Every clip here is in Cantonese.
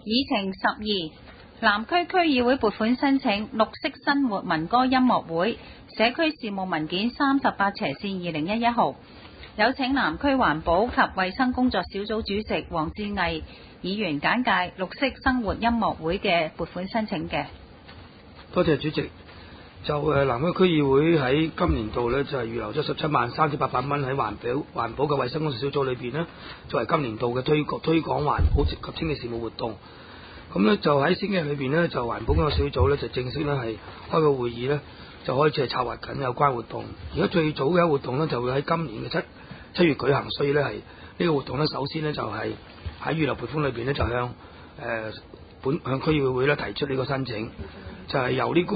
議程12，南區區議會撥款申請綠色生活民歌音樂會社區事務文件38/2011號，有請南區環保及衛生工作小組主席黃志毅議員簡介綠色生活音樂會嘅撥款申請嘅。 多謝主席。南區區議會喺今年度呢，就係預留咗173800蚊喺環保嘅衛生工作小組裏邊呢，作為今年度嘅推廣環保及清潔事務活動。咁呢，就喺星期日裏邊呢，就環保工作小組呢，就正式呢係開個會議呢，就開始係策劃緊有關活動。而家最早嘅活動呢，就會喺今年嘅七月舉行，所以呢，係呢個活動呢，首先呢，就係喺預留撥款裏邊呢，就向區議會呢提出呢個申請，就係由呢個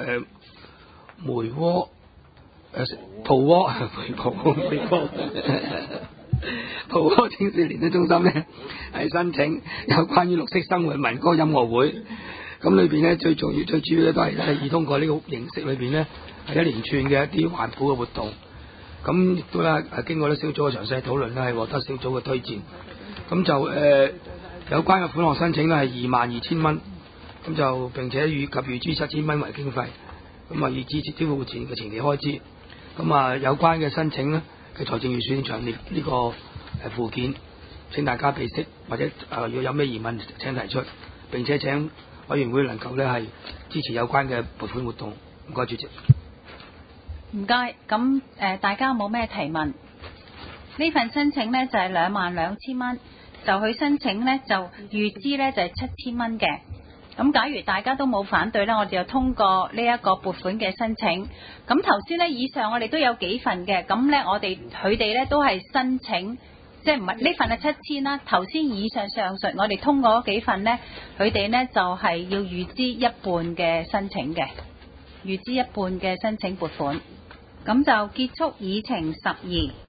桃窩青少年的中心呢，係申請有關於綠色生活民歌音樂會。咁裏邊呢，最主要呢，都係通過呢個形式裏邊呢，係一連串嘅一啲環保嘅活動。咁亦都咧經過呢小組嘅詳細討論呢，係獲得小組嘅推薦。咁就有關嘅款項申請呢，係22000蚊。咁就並且預支7000蚊為經費。咁以支持支付前期開支。咁有關嘅申請呢嘅財政預算詳列呢個附件，請大家備悉，或者如果有咩疑問請提出，並且請委員會能夠呢係支持有關嘅撥款活動。唔該主席。 唔該。咁大家冇咩提問？呢份申請呢就係22000蚊，就佢申請呢就預支呢就係7000蚊嘅。咁假如大家都冇反對呢，我哋就通過呢一個撥款嘅申請。咁頭先呢，以上我哋都有幾份嘅，咁呢佢哋呢都係申請，即係唔係呢份係7000啦。頭先以上述我哋通過嗰幾份呢，佢哋呢就係要預支一半嘅申請嘅，預支一半嘅申請撥款。咁就結束議程12。